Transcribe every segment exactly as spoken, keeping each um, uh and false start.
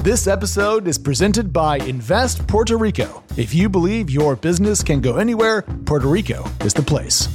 This episode is presented by Invest Puerto Rico. If you believe your business can go anywhere, Puerto Rico is the place.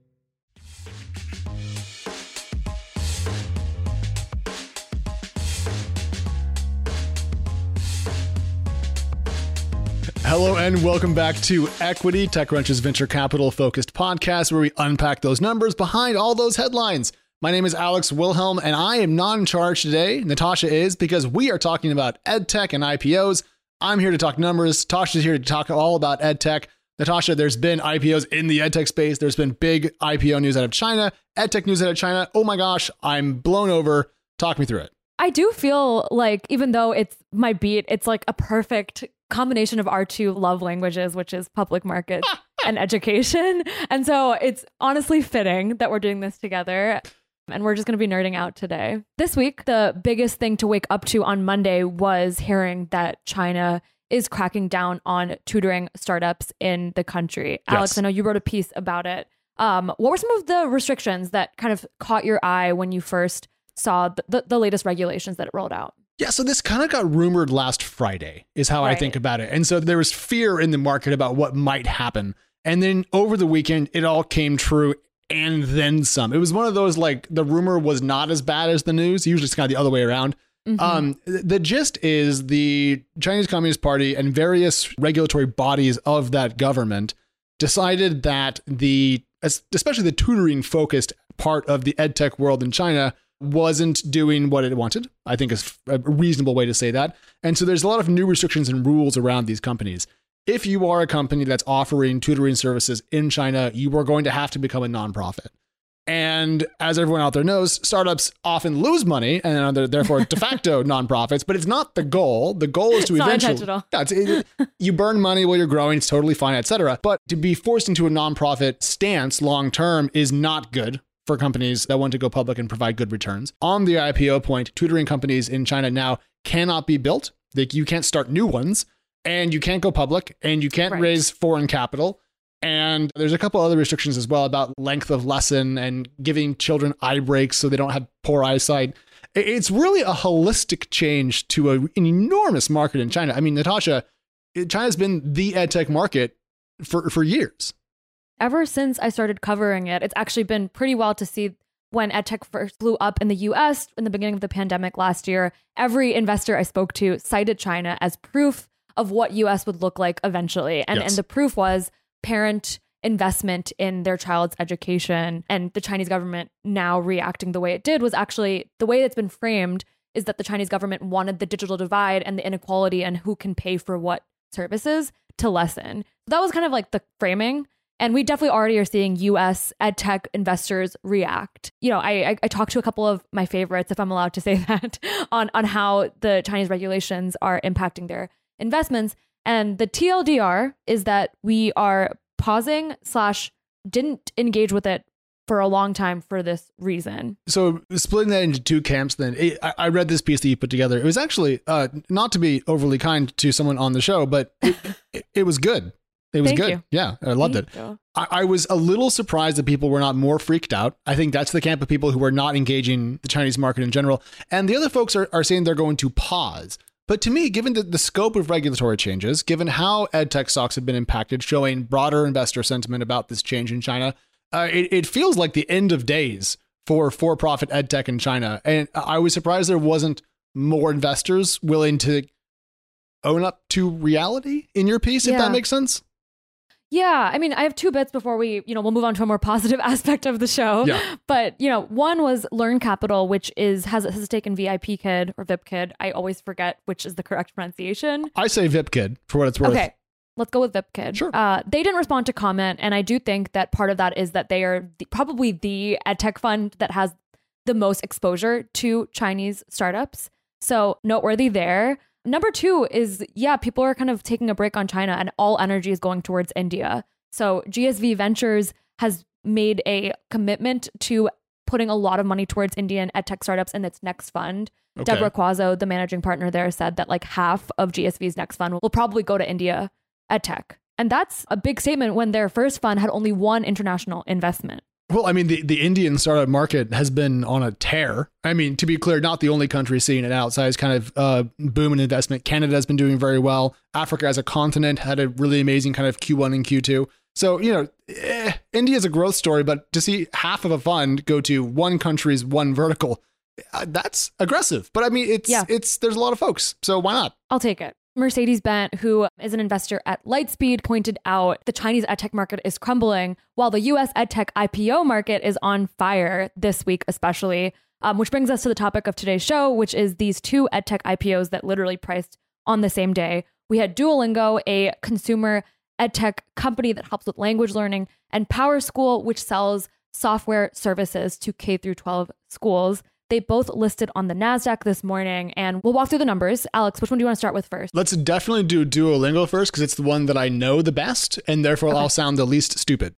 Hello and welcome back to Equity, TechCrunch's venture capital focused podcast where we unpack those numbers behind all those headlines. My name is Alex Wilhelm and I am not in charge today. Natasha is, because we are talking about EdTech and I P Os. I'm here to talk numbers. Tasha's here to talk all about EdTech. Natasha, there's been I P Os in the EdTech space. There's been big I P O news out of China, EdTech news out of China. Oh my gosh, I'm blown over. Talk me through it. I do feel like, even though it's my beat, it's like a perfect combination of our two love languages, which is public markets and education. And so it's honestly fitting that we're doing this together. And we're just going to be nerding out today. This week, the biggest thing to wake up to on Monday was hearing that China is cracking down on tutoring startups in the country. Yes. Alex, I know you wrote a piece about it. Um, what were some of the restrictions that kind of caught your eye when you first saw the, the, the latest regulations that it rolled out? Yeah, so this kind of got rumored last Friday is how right. I think about it. And so there was fear in the market about what might happen. And then over the weekend, it all came true and then some. It was one of those, like, the rumor was not as bad as the news. Usually it's kind of the other way around. Mm-hmm. Um, the gist is the Chinese Communist Party and various regulatory bodies of that government decided that the, especially the tutoring focused part of the EdTech world in China wasn't doing what it wanted, I think is a reasonable way to say that. And so there's a lot of new restrictions and rules around these companies. If you are a company that's offering tutoring services in China, you are going to have to become a nonprofit. And as everyone out there knows, startups often lose money and they're therefore de facto nonprofits, but it's not the goal. The goal is to it's eventually, not yeah, it's, it, you burn money while you're growing. It's totally fine, et cetera. But to be forced into a nonprofit stance long term is not good for companies that want to go public and provide good returns. On the I P O point, tutoring companies in China now cannot be built. Like, you can't start new ones. And you can't go public, and you can't right. raise foreign capital. And there's a couple other restrictions as well about length of lesson and giving children eye breaks so they don't have poor eyesight. It's really a holistic change to a, an enormous market in China. I mean, Natasha, China's been the EdTech market for, for years. Ever since I started covering it, it's actually been pretty wild to see when EdTech first blew up in the U S in the beginning of the pandemic last year. Every investor I spoke to cited China as proof of what U S would look like eventually. And, yes. and the proof was parent investment in their child's education. And the Chinese government now reacting the way it did was actually, the way it's been framed is that the Chinese government wanted the digital divide and the inequality and who can pay for what services to lessen. So that was kind of like the framing. And we definitely already are seeing U S EdTech investors react. You know, I, I I talked to a couple of my favorites, if I'm allowed to say that, on, on how the Chinese regulations are impacting their investments. And the T L D R is that we are pausing slash didn't engage with it for a long time for this reason. So splitting that into two camps, then it, I, I read this piece that you put together. It was actually uh, not to be overly kind to someone on the show, but it, it, it was good. It was Thank good. You. Yeah, I loved Thank it. I, I was a little surprised that people were not more freaked out. I think that's the camp of people who are not engaging the Chinese market in general. And the other folks are, are saying they're going to pause. But to me, given the, the scope of regulatory changes, given how EdTech stocks have been impacted, showing broader investor sentiment about this change in China, uh, it, it feels like the end of days for for-profit EdTech in China. And I was surprised there wasn't more investors willing to own up to reality in your piece, yeah. if that makes sense. Yeah, I mean, I have two bits before we, you know, we'll move on to a more positive aspect of the show. Yeah. But, you know, one was Learn Capital, which is has, has a stake in VIPKid or VIPKid. I always forget which is the correct pronunciation. I say VIPKid for what it's worth. Okay, let's go with VIPKid. Sure. Uh, they didn't respond to comment, and I do think that part of that is that they are the, probably the EdTech fund that has the most exposure to Chinese startups. So noteworthy there. Number two is, yeah, people are kind of taking a break on China and all energy is going towards India. So G S V Ventures has made a commitment to putting a lot of money towards Indian EdTech startups in its next fund. Okay. Deborah Quazzo, the managing partner there, said that like half of G S V's next fund will probably go to India EdTech. And that's a big statement when their first fund had only one international investment. Well, I mean, the, the Indian startup market has been on a tear. I mean, to be clear, not the only country seeing an outsized kind of uh, boom in investment. Canada has been doing very well. Africa as a continent had a really amazing kind of Q one and Q two. So, you know, eh, India is a growth story, but to see half of a fund go to one country's one vertical, uh, that's aggressive. But I mean, it's yeah. it's there's a lot of folks. So why not? I'll take it. Mercedes-Benz, who is an investor at Lightspeed, pointed out the Chinese edtech market is crumbling while the U S edtech I P O market is on fire this week, especially, um, which brings us to the topic of today's show, which is these two edtech I P Os that literally priced on the same day. We had Duolingo, a consumer edtech company that helps with language learning, and PowerSchool, which sells software services to K through twelve schools. They both listed on the NASDAQ this morning, and we'll walk through the numbers. Alex, which one do you want to start with first? Let's definitely do Duolingo first, because it's the one that I know the best, and therefore okay. I'll sound the least stupid.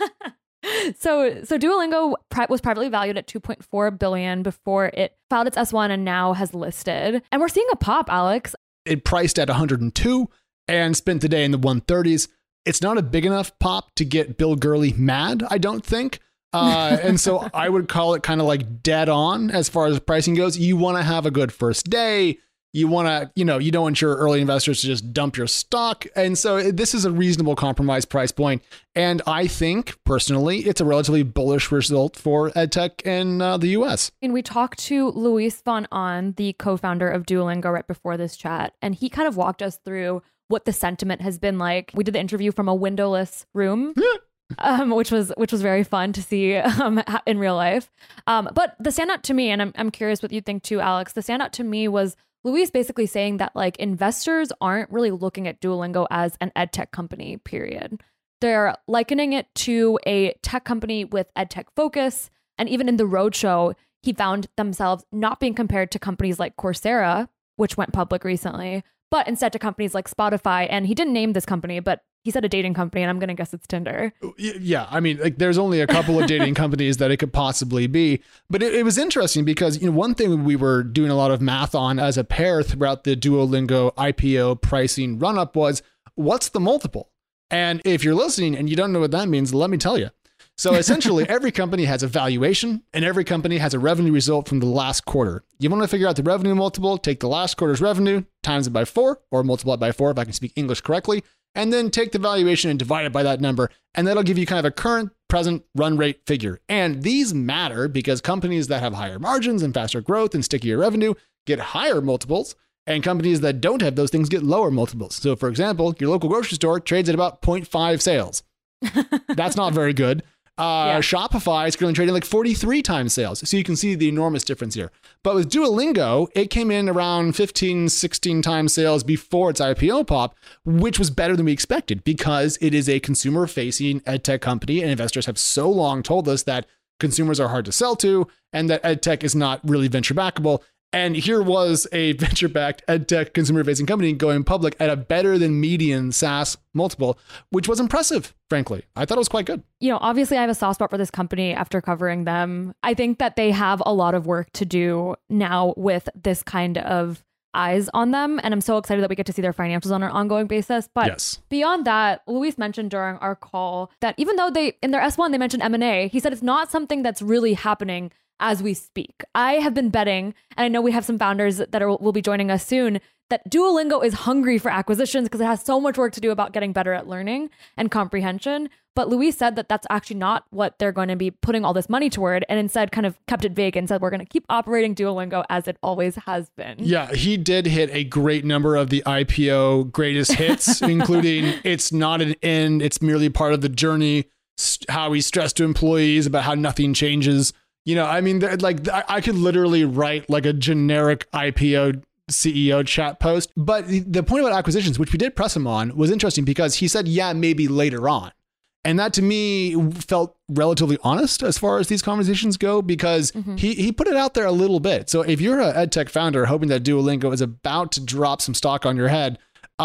so so Duolingo pri- was privately valued at two point four billion dollars before it filed its S one and now has listed. And we're seeing a pop, Alex. It priced at one hundred two and spent the day in the one thirties. It's not a big enough pop to get Bill Gurley mad, I don't think. Uh, and so I would call it kind of like dead on as far as pricing goes. You want to have a good first day. You want to, you know, you don't want your early investors to just dump your stock. And so this is a reasonable compromise price point. And I think personally, it's a relatively bullish result for EdTech in uh, the U S. And we talked to Luis von Ahn, the co-founder of Duolingo, right before this chat. And he kind of walked us through what the sentiment has been like. We did the interview from a windowless room. Um, which was which was very fun to see um, in real life. Um, but the standout to me, and I'm I'm curious what you think too, Alex, the standout to me was Luis basically saying that like investors aren't really looking at Duolingo as an edtech company, period. They're likening it to a tech company with edtech focus. And even in the roadshow, he found themselves not being compared to companies like Coursera, which went public recently, but instead to companies like Spotify. And he didn't name this company, but he said a dating company, and I'm going to guess it's Tinder. Yeah, I mean, like, there's only a couple of dating companies that it could possibly be. But it, it was interesting because, you know, one thing we were doing a lot of math on as a pair throughout the Duolingo I P O pricing run-up was, what's the multiple? And if you're listening and you don't know what that means, let me tell you. So essentially, every company has a valuation, and every company has a revenue result from the last quarter. You want to figure out the revenue multiple, take the last quarter's revenue, times it by four, or multiply it by four if I can speak English correctly, and then take the valuation and divide it by that number. And that'll give you kind of a current, present run rate figure. And these matter because companies that have higher margins and faster growth and stickier revenue get higher multiples, and companies that don't have those things get lower multiples. So for example, your local grocery store trades at about zero point five sales. That's not very good. Uh, yeah. Shopify is currently trading like forty-three times sales. So you can see the enormous difference here. But with Duolingo, it came in around fifteen, sixteen times sales before its I P O pop, which was better than we expected because it is a consumer-facing edtech company, and investors have so long told us that consumers are hard to sell to and that edtech is not really venture-backable. And here was a venture-backed edtech consumer-facing company going public at a better than median SaaS multiple, which was impressive, frankly. I thought it was quite good. You know, obviously I have a soft spot for this company after covering them. I think that they have a lot of work to do now with this kind of eyes on them. And I'm so excited that we get to see their financials on an ongoing basis. But yes. Beyond that, Luis mentioned during our call that even though they, in their S one, they mentioned M and A, he said it's not something that's really happening as we speak. I have been betting, and I know we have some founders that are, will be joining us soon, that Duolingo is hungry for acquisitions because it has so much work to do about getting better at learning and comprehension. But Luis said that that's actually not what they're going to be putting all this money toward, and instead kind of kept it vague and said, we're going to keep operating Duolingo as it always has been. Yeah, he did hit a great number of the I P O greatest hits, including it's not an end, it's merely part of the journey, how he stressed to employees about how nothing changes. You know, I mean, like I could literally write like a generic I P O C E O chat post. But the point about acquisitions, which we did press him on, was interesting because he said, yeah, maybe later on. And that to me felt relatively honest as far as these conversations go, because mm-hmm. he, he put it out there a little bit. So if you're an edtech founder hoping that Duolingo is about to drop some stock on your head,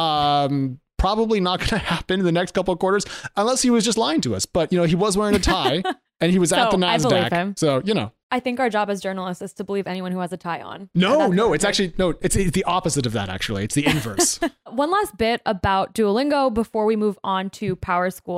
um, probably not going to happen in the next couple of quarters unless he was just lying to us. But, you know, he was wearing a tie. And he was so, at the I believe NASDAQ. Him. So, you know. I think our job as journalists is to believe anyone who has a tie on. No, no, it's actually, no, it's, it's the opposite of that, actually. It's the inverse. One last bit about Duolingo before we move on to PowerSchool,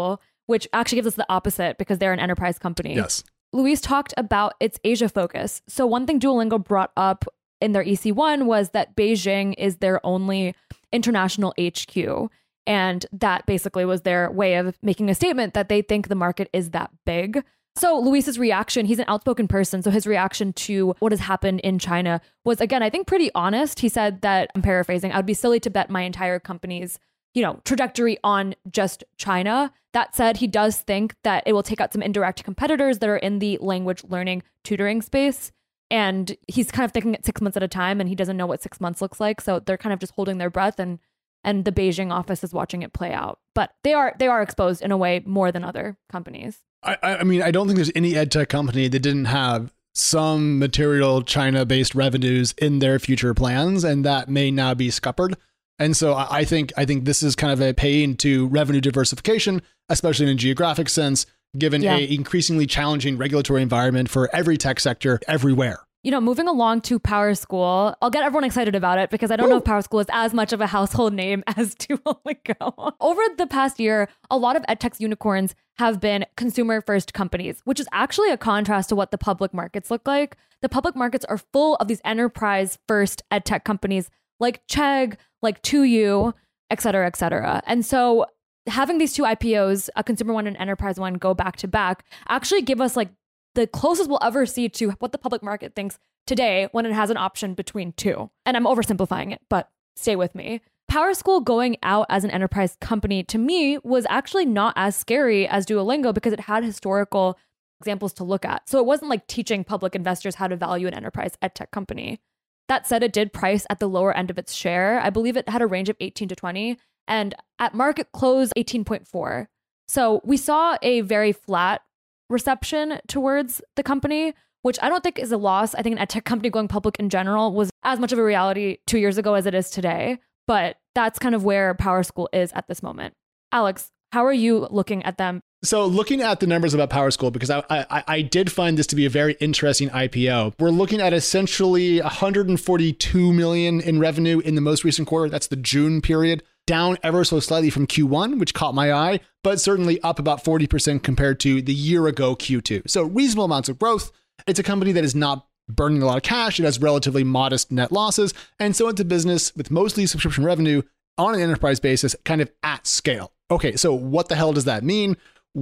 which actually gives us the opposite because they're an enterprise company. Yes. Luis talked about its Asia focus. So one thing Duolingo brought up in their E C one was that Beijing is their only international H Q. And that basically was their way of making a statement that they think the market is that big. So Luis's reaction, he's an outspoken person. So his reaction to what has happened in China was, again, I think pretty honest. He said that, I'm paraphrasing, I would be silly to bet my entire company's, you know, trajectory on just China. That said, he does think that it will take out some indirect competitors that are in the language learning tutoring space. And he's kind of thinking it six months at a time, and he doesn't know what six months looks like. So they're kind of just holding their breath, and and the Beijing office is watching it play out. But they are they are exposed in a way more than other companies. I, I mean, I don't think there's any ed tech company that didn't have some material China-based revenues in their future plans, and that may now be scuppered. And so I think I think this is kind of a pay into revenue diversification, especially in a geographic sense, given yeah. a increasingly challenging regulatory environment for every tech sector everywhere. You know, moving along to PowerSchool, I'll get everyone excited about it because I don't Woo! know if PowerSchool is as much of a household name as Duolingo. Over the past year, a lot of edtech unicorns have been consumer-first companies, which is actually a contrast to what the public markets look like. The public markets are full of these enterprise-first edtech companies like Chegg, like two U, et cetera, et cetera. And so having these two I P Os, a consumer one and an enterprise one, go back to back, actually give us like the closest we'll ever see to what the public market thinks today when it has an option between two. And I'm oversimplifying it, but stay with me. PowerSchool going out as an enterprise company to me was actually not as scary as Duolingo because it had historical examples to look at. So it wasn't like teaching public investors how to value an enterprise edtech company. That said, it did price at the lower end of its share. I believe it had a range of eighteen to twenty, and at market close, eighteen point four. So we saw a very flat reception towards the company, which I don't think is a loss. I think an edtech company going public in general was as much of a reality two years ago as it is today. But that's kind of where PowerSchool is at this moment. Alex, how are you looking at them? So looking at the numbers about PowerSchool, because I, I I did find this to be a very interesting I P O. We're looking at essentially one hundred forty-two million dollars in revenue in the most recent quarter. That's the June period. Down ever so slightly from Q one, which caught my eye, but certainly up about forty percent compared to the year ago Q two. So reasonable amounts of growth. It's a company that is not burning a lot of cash. It has relatively modest net losses. And so it's a business with mostly subscription revenue on an enterprise basis, kind of at scale. Okay, so what the hell does that mean?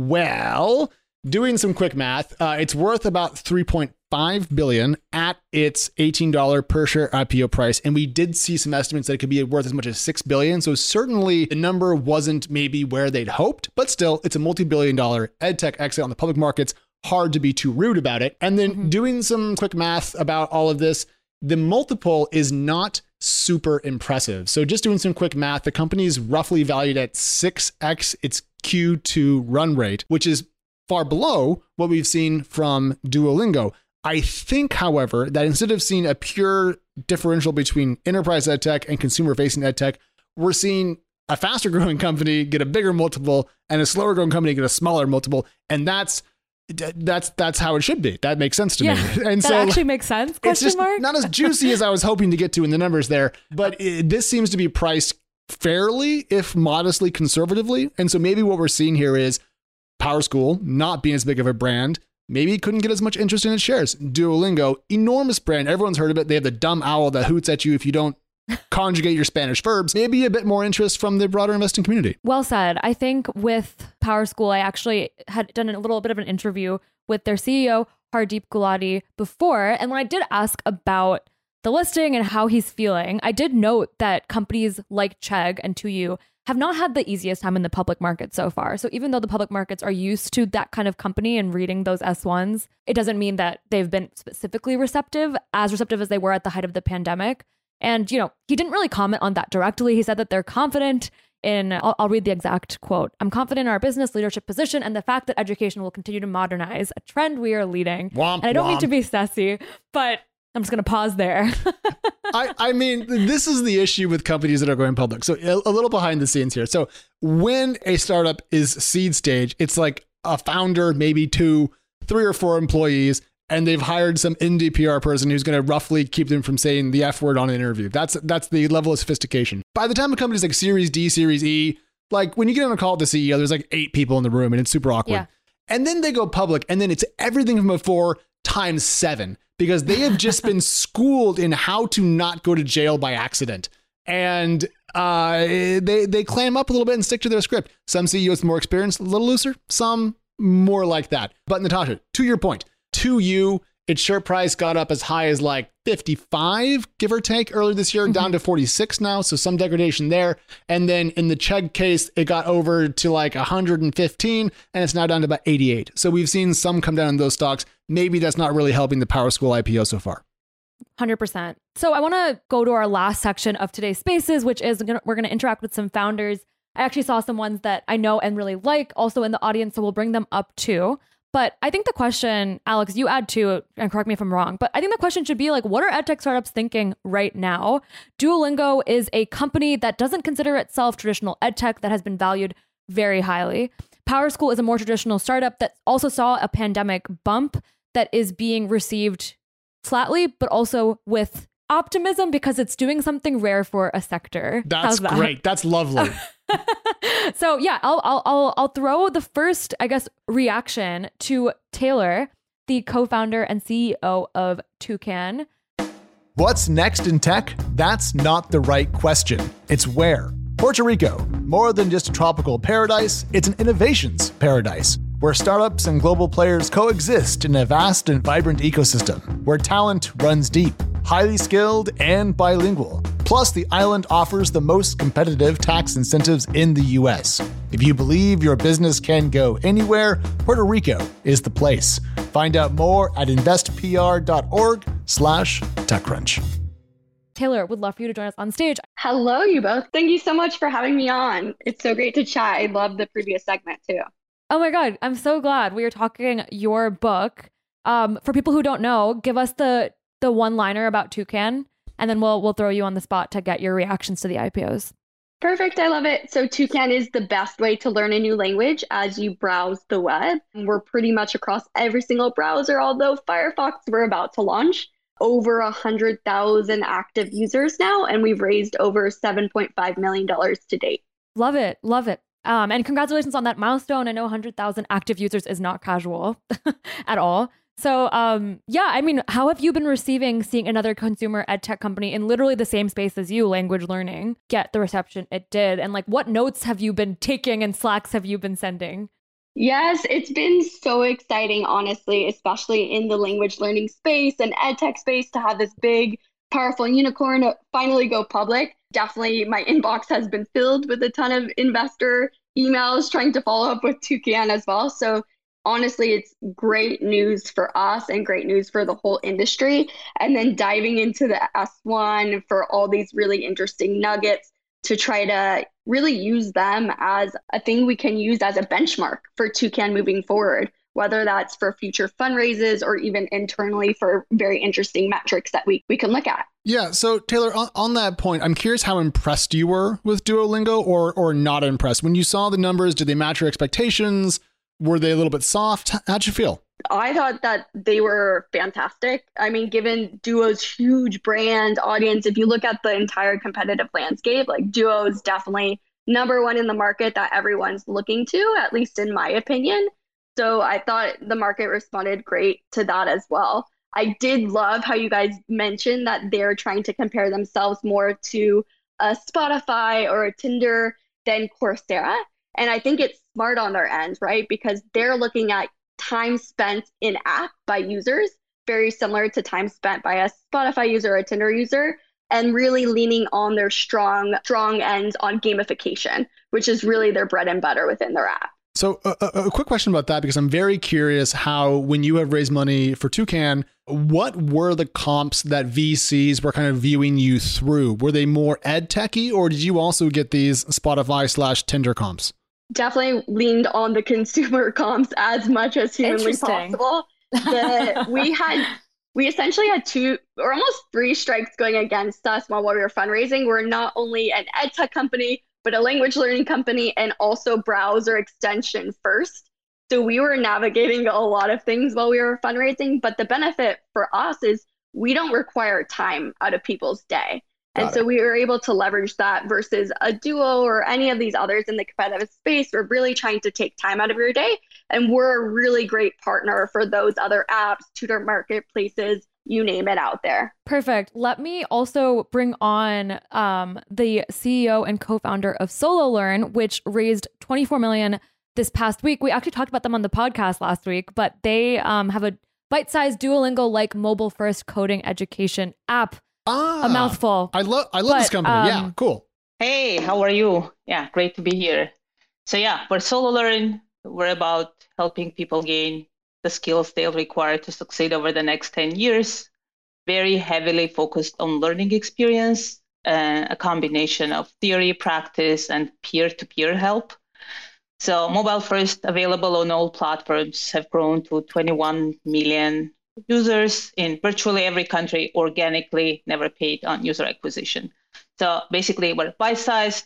Well, doing some quick math, uh, it's worth about three point five billion dollars at its eighteen dollars per share I P O price. And we did see some estimates that it could be worth as much as six billion dollars. So certainly the number wasn't maybe where they'd hoped, but still it's a multi-billion dollar edtech exit on the public markets. Hard to be too rude about it. And then mm-hmm. doing some quick math about all of this, the multiple is not super impressive. So just doing some quick math, the company is roughly valued at six x its Q two run rate, which is far below what we've seen from Duolingo. I think, however, that instead of seeing a pure differential between enterprise edtech and consumer-facing edtech, we're seeing a faster growing company get a bigger multiple and a slower growing company get a smaller multiple. And that's that's that's how it should be. That makes sense to yeah, me. And that so actually makes sense. Question it's just mark? Not as juicy as I was hoping to get to in the numbers there, but it, this seems to be priced fairly, if modestly conservatively. And so maybe what we're seeing here is PowerSchool not being as big of a brand. Maybe it couldn't get as much interest in its shares. Duolingo, enormous brand. Everyone's heard of it. They have the dumb owl that hoots at you if you don't conjugate your Spanish verbs. Maybe a bit more interest from the broader investing community. Well said. I think with PowerSchool, I actually had done a little bit of an interview with their C E O, Hardeep Gulati, before. And when I did ask about the listing and how he's feeling, I did note that companies like Chegg and two U have not had the easiest time in the public market so far. So even though the public markets are used to that kind of company and reading those S ones, it doesn't mean that they've been specifically receptive, as receptive as they were at the height of the pandemic. And, you know, he didn't really comment on that directly. He said that they're confident in, I'll, I'll read the exact quote, "I'm confident in our business leadership position and the fact that education will continue to modernize, a trend we are leading." Womp, and I don't womp. mean to be sassy, but I'm just going to pause there. I, I mean, this is the issue with companies that are going public. So a, a little behind the scenes here. So when a startup is seed stage, it's like a founder, maybe two, three or four employees, and they've hired some indie P R person who's going to roughly keep them from saying the F word on an interview. That's that's the level of sophistication. By the time a company's like Series D, Series E, Like when you get on a call with the C E O, there's like eight people in the room and it's super awkward. Yeah. And then they go public and then it's everything from before times seven because they have just been schooled in how to not go to jail by accident. And uh, they they clam up a little bit and stick to their script. Some C E Os more experienced, a little looser, some more like that. But Natasha, to your point, to you, its share price got up as high as like fifty-five, give or take, earlier this year, mm-hmm. down to forty-six now. So some degradation there. And then in the Chegg case, it got over to like one hundred fifteen and it's now down to about eighty-eight. So we've seen some come down in those stocks. Maybe that's not really helping the PowerSchool I P O so far. one hundred percent. So I want to go to our last section of today's spaces, which is gonna, we're going to interact with some founders. I actually saw some ones that I know and really like also in the audience, so we'll bring them up too. But I think the question, Alex, you add to, and correct me if I'm wrong, but I think the question should be like, what are edtech startups thinking right now? Duolingo is a company that doesn't consider itself traditional edtech that has been valued very highly. PowerSchool is a more traditional startup that also saw a pandemic bump that is being received flatly, but also with optimism because it's doing something rare for a sector. That's that? great. That's lovely. So yeah, I'll, I'll I'll I'll throw the first, I guess, reaction to Taylor, the co-founder and C E O of Toucan. What's next in tech? That's not the right question. It's where. Puerto Rico, more than just a tropical paradise, it's an innovations paradise, where startups and global players coexist in a vast and vibrant ecosystem, where talent runs deep, highly skilled, and bilingual. Plus, the island offers the most competitive tax incentives in the U S. If you believe your business can go anywhere, Puerto Rico is the place. Find out more at investpr.org slash TechCrunch. Taylor, would love for you to join us on stage. Hello, you both. Thank you so much for having me on. It's so great to chat. I love the previous segment too. Oh my God, I'm so glad we are talking your book. Um, for people who don't know, give us the the one-liner about Toucan, and then we'll we'll throw you on the spot to get your reactions to the I P Os. Perfect. I love it. So Toucan is the best way to learn a new language as you browse the web. We're pretty much across every single browser, although Firefox we're about to launch. Over one hundred thousand active users now, and we've raised over seven point five million dollars to date. Love it. Love it. Um, and congratulations on that milestone. I know one hundred thousand active users is not casual at all. So um, yeah, I mean, how have you been receiving seeing another consumer ed tech company in literally the same space as you, language learning, get the reception it did? And like, what notes have you been taking and Slacks have you been sending? Yes, it's been so exciting, honestly, especially in the language learning space and ed tech space to have this big, powerful unicorn finally go public. Definitely my inbox has been filled with a ton of investor emails trying to follow up with Toucan as well. So honestly, it's great news for us and great news for the whole industry. And then diving into the S one for all these really interesting nuggets to try to really use them as a thing we can use as a benchmark for Toucan moving forward, whether that's for future fundraisers or even internally for very interesting metrics that we, we can look at. Yeah. So Taylor, on, on that point, I'm curious how impressed you were with Duolingo or or not impressed. When you saw the numbers, did they match your expectations? Were they a little bit soft? How'd you feel? I thought that they were fantastic. I mean, given Duo's huge brand audience, if you look at the entire competitive landscape, like Duo is definitely number one in the market that everyone's looking to, at least in my opinion. So I thought the market responded great to that as well. I did love how you guys mentioned that they're trying to compare themselves more to a Spotify or a Tinder than Coursera. And I think it's smart on their end, right? Because they're looking at time spent in app by users, very similar to time spent by a Spotify user or a Tinder user, and really leaning on their strong, strong ends on gamification, which is really their bread and butter within their app. So a, a, a quick question about that, because I'm very curious how, when you have raised money for Toucan, what were the comps that V Cs were kind of viewing you through? Were they more ed techy, or did you also get these Spotify slash Tinder comps? Definitely leaned on the consumer comps as much as humanly possible. The, we had, we essentially had two or almost three strikes going against us while we were fundraising. We're not only an ed tech company, but a language learning company and also browser extension first. So we were navigating a lot of things while we were fundraising. But the benefit for us is we don't require time out of people's day. Got and so it. we were able to leverage that versus a Duo or any of these others in the competitive space. We're really trying to take time out of your day. And we're a really great partner for those other apps, tutor marketplaces, you name it out there. Perfect. Let me also bring on um, the C E O and co-founder of SoloLearn, which raised twenty-four million dollars this past week. We actually talked about them on the podcast last week, but they um, have a bite-sized Duolingo-like mobile-first coding education app. Ah, a mouthful. I love I love But, this company. um, yeah, cool. Hey, how are you? Yeah, great to be here. So yeah, for SoloLearn, we're about helping people gain the skills they'll require to succeed over the next ten years. Very heavily focused on learning experience, uh, a combination of theory, practice, and peer-to-peer help. So mobile first, available on all platforms, have grown to twenty-one million users in virtually every country, organically, never paid on user acquisition. So basically, we're bite-sized.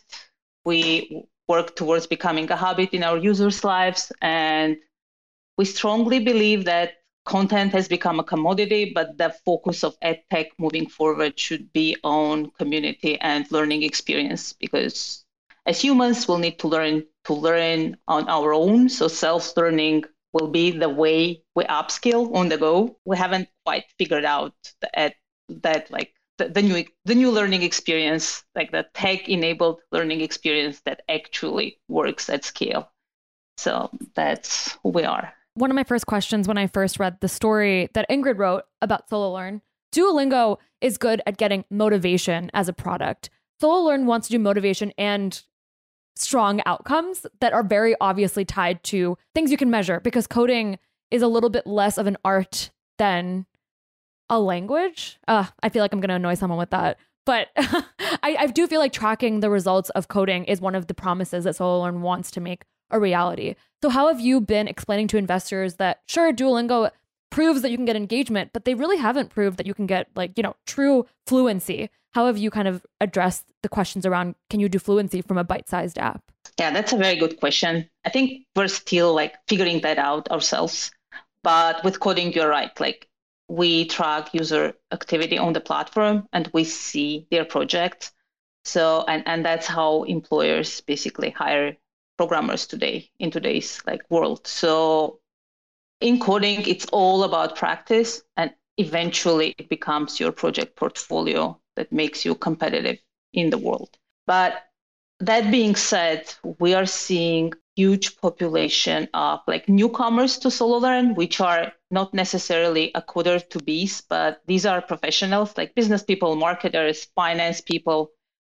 We work towards becoming a habit in our users' lives. And we strongly believe that content has become a commodity, but the focus of EdTech moving forward should be on community and learning experience, because as humans, we'll need to learn to learn on our own. So self-learning will be the way we upskill on the go. We haven't quite figured out that, that like the, the new the new learning experience, like the tech-enabled learning experience that actually works at scale. So that's who we are. One of my first questions when I first read the story that Ingrid wrote about SoloLearn, Duolingo is good at getting motivation as a product. SoloLearn wants to do motivation and strong outcomes that are very obviously tied to things you can measure, because coding is a little bit less of an art than a language. Uh, I feel like I'm going to annoy someone with that. But I, I do feel like tracking the results of coding is one of the promises that SoloLearn wants to make a reality. So how have you been explaining to investors that, sure, Duolingo proves that you can get engagement, but they really haven't proved that you can get, like, you know, true fluency? How have you kind of addressed the questions around, can you do fluency from a bite-sized app? Yeah, that's a very good question. I think we're still like figuring that out ourselves. But with coding, you're right. Like, we track user activity on the platform and we see their projects. So, and, and that's how employers basically hire programmers today in today's like world. So in coding, it's all about practice, and eventually it becomes your project portfolio that makes you competitive in the world. But that being said, we are seeing huge population of like newcomers to SoloLearn, which are not necessarily a coder to bees, but these are professionals like business people, marketers, finance people,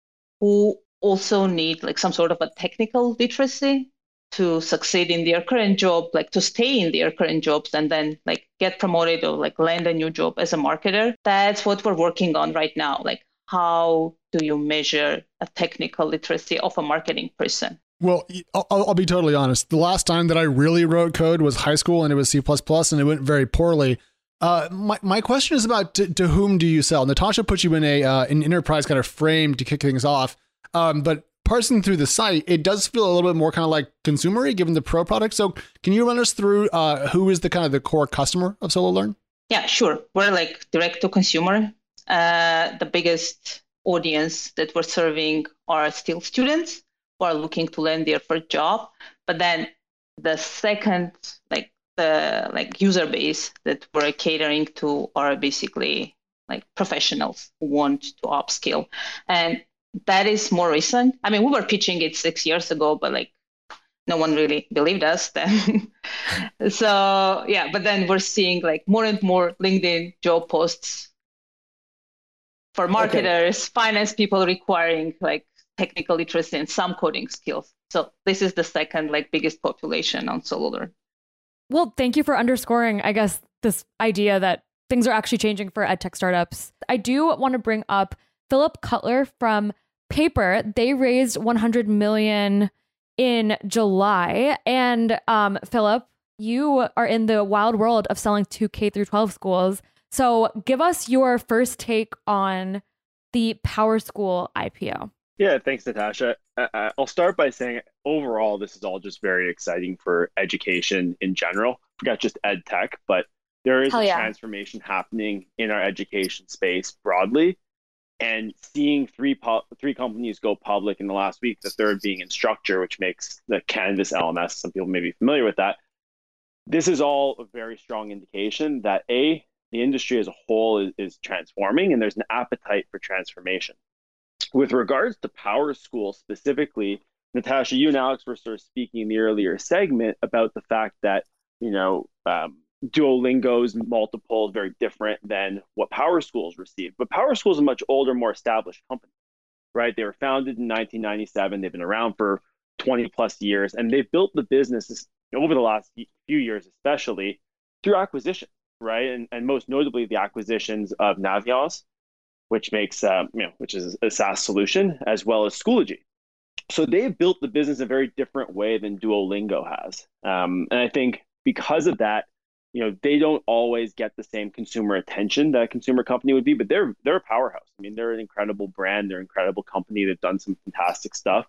who also need like some sort of a technical literacy to succeed in their current job, like to stay in their current jobs and then like get promoted or like land a new job as a marketer. That's what we're working on right now. Like, how do you measure a technical literacy of a marketing person? Well, I'll, I'll be totally honest. The last time that I really wrote code was high school, and it was C plus plus, and it went very poorly. Uh, my, my question is about to, to whom do you sell? Natasha put you in a uh, an enterprise kind of frame to kick things off. Um, but parsing through the site, it does feel a little bit more kind of like consumer-y given the pro product. So can you run us through uh, who is the kind of the core customer of SoloLearn? Yeah, sure. We're like direct to consumer. Uh, the biggest audience that we're serving are still students who are looking to land their first job. But then the second, like the like user base that we're catering to are basically like professionals who want to upskill. And that is more recent. I mean, we were pitching it six years ago, but like no one really believed us then. So yeah, but then we're seeing like more and more LinkedIn job posts for marketers, okay. finance people requiring like technical literacy and some coding skills. So this is the second like biggest population on SoloLearn. Well, thank you for underscoring, I guess, this idea that things are actually changing for edtech startups. I do want to bring up Philip Cutler from Paper. They raised one hundred million dollars in July. And um, Philip, you are in the wild world of selling to K through twelve schools. So give us your first take on the PowerSchool I P O. Yeah, thanks, Natasha. Uh, I'll start by saying overall, this is all just very exciting for education in general. Not just ed tech, but there is Hell a yeah. transformation happening in our education space broadly. And seeing three po- three companies go public in the last week, the third being Instructure, which makes the Canvas L M S, some people may be familiar with that. This is all a very strong indication that A, the industry as a whole is, is transforming, and there's an appetite for transformation. With regards to PowerSchool specifically, Natasha, you and Alex were sort of speaking in the earlier segment about the fact that, you know, um, Duolingo's multiple is very different than what PowerSchool's received. But PowerSchool is a much older, more established company, right? They were founded in nineteen ninety-seven. They've been around for twenty plus years, and they've built the business over the last few years, especially through acquisition, right? And, and most notably the acquisitions of Naviance, which makes, um, you know, which is a SaaS solution, as well as Schoology. So they've built the business a very different way than Duolingo has. Um, and I think because of that, you know, they don't always get the same consumer attention that a consumer company would be, but they're they're a powerhouse. I mean, they're an incredible brand. They're an incredible company. They've done some fantastic stuff.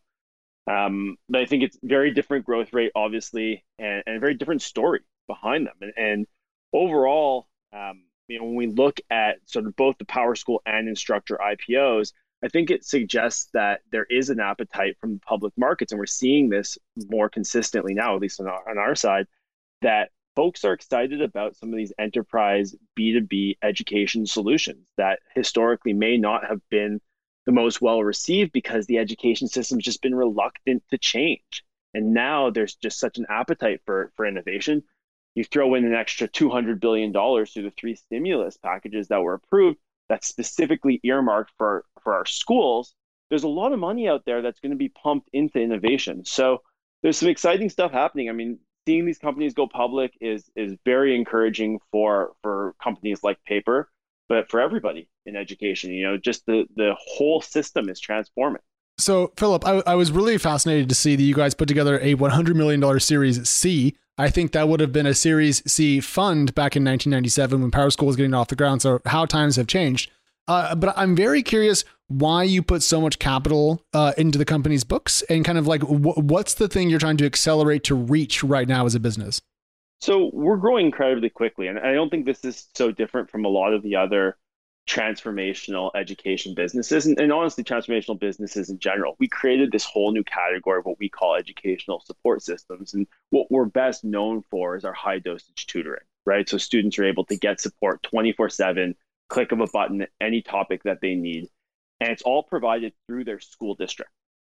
Um, but I think it's very different growth rate, obviously, and, and a very different story behind them. And, and overall, um, you know, when we look at sort of both the PowerSchool and Instructure I P Os, I think it suggests that there is an appetite from the public markets, and we're seeing this more consistently now, at least on our, on our side, that folks are excited about some of these enterprise B two B education solutions that historically may not have been the most well received because the education system's just been reluctant to change. And now there's just such an appetite for, for innovation. You throw in an extra two hundred billion dollars through the three stimulus packages that were approved that's specifically earmarked for, for our schools. There's a lot of money out there that's going to be pumped into innovation. So there's some exciting stuff happening. I mean, seeing these companies go public is is very encouraging for for companies like Paper, but for everybody in education. You know, just the the whole system is transforming. So, Philip, I, I was really fascinated to see that you guys put together a one hundred million dollars Series C. I think that would have been a Series C fund back in nineteen ninety-seven when PowerSchool was getting off the ground. So how times have changed. Uh, but I'm very curious why you put so much capital uh, into the company's books, and kind of like w- what's the thing you're trying to accelerate to reach right now as a business? So we're growing incredibly quickly. And I don't think this is so different from a lot of the other transformational education businesses, and, and honestly, transformational businesses in general. We created this whole new category of what we call educational support systems. And what we're best known for is our high dosage tutoring, right? So students are able to get support twenty-four seven, click of a button, any topic that they need. And it's all provided through their school district.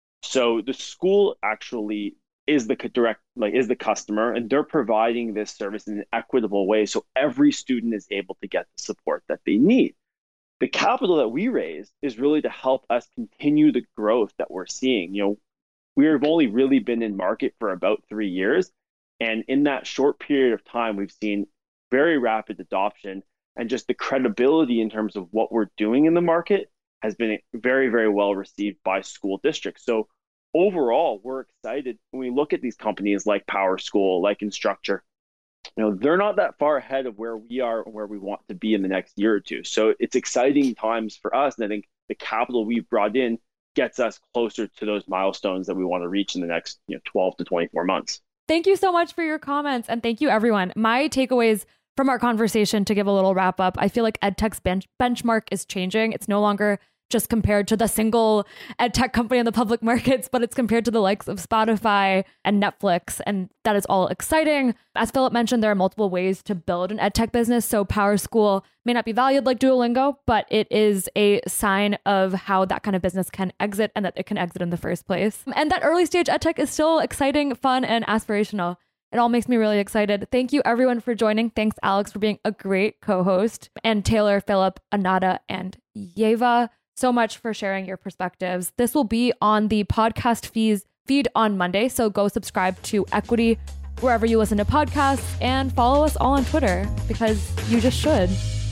So the school actually is the direct, like is the customer, and they're providing this service in an equitable way. So every student is able to get the support that they need. The capital that we raised is really to help us continue the growth that we're seeing. You know, we've only really been in market for about three years. And in that short period of time, we've seen very rapid adoption, and just the credibility in terms of what we're doing in the market has been very, very well received by school districts. So overall, we're excited when we look at these companies like PowerSchool, like Instructure. You know, they're not that far ahead of where we are and where we want to be in the next year or two. So it's exciting times for us. And I think the capital we've brought in gets us closer to those milestones that we want to reach in the next, you know, twelve to twenty-four months. Thank you so much for your comments. And thank you, everyone. My takeaways from our conversation, to give a little wrap up, I feel like EdTech's bench- benchmark is changing. It's no longer just compared to the single EdTech company in the public markets, but it's compared to the likes of Spotify and Netflix. And that is all exciting. As Philip mentioned, there are multiple ways to build an EdTech business. So PowerSchool may not be valued like Duolingo, but it is a sign of how that kind of business can exit, and that it can exit in the first place. And that early stage EdTech is still exciting, fun, and aspirational. It all makes me really excited. Thank you, everyone, for joining. Thanks, Alex, for being a great co-host. And Taylor, Philip, Anada, and Yeva, so much for sharing your perspectives. This will be on the podcast fees feed on Monday, so go subscribe to Equity wherever you listen to podcasts, and follow us all on Twitter, because you just should.